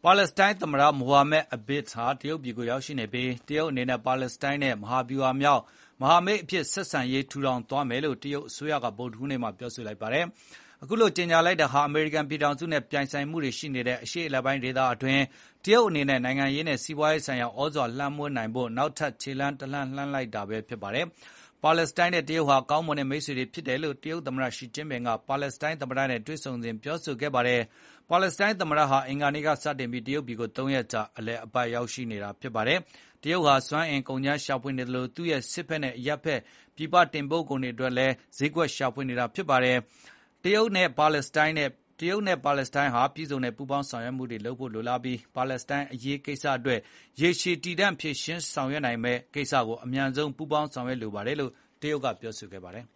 ပါလက်စတိုင်းသမ္မတမိုဟာမက်အဘစ်ဟာတရုတ်ပြည်ကိုရောက်ရှိနေပြီးတရုတ်အနေနဲ့ပါလက်စတိုင်းနဲ့မဟာဗျူဟာမြောက်မဟာမိတ်အဖြစ်ဆက်ဆံရေးထူထောင်သွားမယ်လို့တရုတ်အစိုးရကဗုဒ္ဓဟူးနေ့မှာပြောဆိုလိုက်ပါတယ်။အခုလိုကြေညာလိုက်တာဟာအမေရိကန်ပြည်ထောင်စုနဲ့ပြိုင်ဆိုင်မှုတွေရှိနေတဲ့အရှေ့အလယ်ပိုင်းဒေသအတွင်းတရုတ်အနေနဲ့နိုင်ငံရေးနဲ့စီးပွားရေးဆိုင်ရာဩဇာလွှမ်းမိုးနိုင်ဖို့နောက်ထပ်ခြေလှမ်းတလှမ်းလှမ်းလိုက်တာပဲဖြစ်ပါတယ်။ပါလက်စတိုင်းနဲ့တရုတ်ဟာကောင်းမွန်တဲ့မိတ်ဆွေတွေဖြစ်တယ်လို့တရုတ်သမ္မတရှီကျင်းပင်ကပါလက်စတိုင်းသမ္မတနဲ့တွေ့ဆုံစဉ်ပြောဆိုခဲ့ပါတယ်။ပါလက်စတိုင်းသမ္မတဟာအင်္ဂါနေ့ကစတင်ပြီးတရုတ်ပြည်ကို3 ရက်ကြာအလည်အပတ်ရောက်ရှိနေတာဖြစ်ပါတယ်။တရုတ်ဟာစွမ်းအင်ကုန်ကျန်းရှာဖွေနေတယ်လို့သူ့ရဲ့စစ်ဖက်နဲ့အရပ်ဖက်ပြည်ပတင်ပို့ကုန်တွေအတွက်လည်းဈေးကွက်ရှာဖွေနေတာဖြစ်ပါတယ်။တရုတ်နဲ့ပါလက်စတိုင်းဟာပြည်စုံတဲ့ပူးပေါင်းဆောင်ရွက်မှုတွေလုပ်ဖို့လိုလားပြီးပါလက်စတိုင်းအရေးကိစ္စအတွက်ရေရှည်တည်တံ့ဖြေရှင်းဆောင်ရွက်နိုင်မယ့်ကိစ္စကိုအမြန်ဆုံးပူးပေါင်းဆောင်ရွက်လိုပါတယ်လို့တရုတ်ကပြောဆိုခဲ့ပါတယ်။